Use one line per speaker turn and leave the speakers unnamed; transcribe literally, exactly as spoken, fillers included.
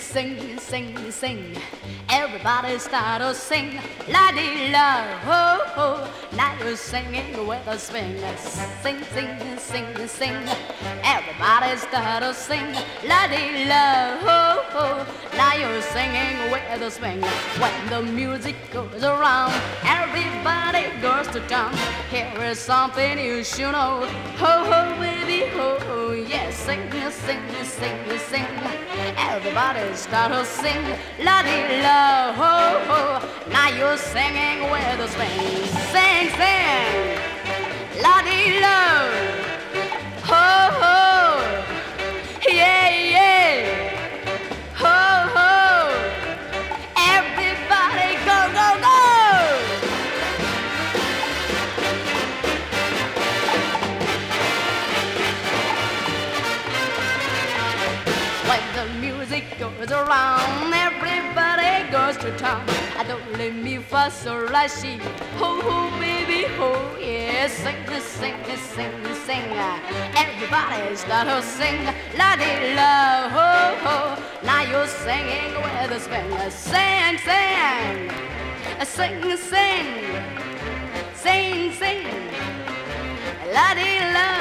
sing, sing, sing. Everybody start to sing, la di la, ho ho. Now you're singing with a swing, sing, sing, sing, sing. Everybody start to sing, la di la, ho ho. Now you're singing with a swing. When the music goes around, everybody goes to town. Here is something you should know, ho ho baby, ho ho. Yes, sing, sing, sing, sing. Everybody start to sing, la di la, ho ho. Now you're singing with a swing, sing, sing, la di la, ho ho. Yeah, yeah, ho ho. Everybody go, go, go. When the music goes around, everybody goes to town. I don't let me fuss or I see. Ho ho baby ho, yeah, sing, sing, sing, sing. Everybody start to sing, la di la, ho ho. Now you're singing with a swing, sing, sing, sing, sing, sing, sing, la di la.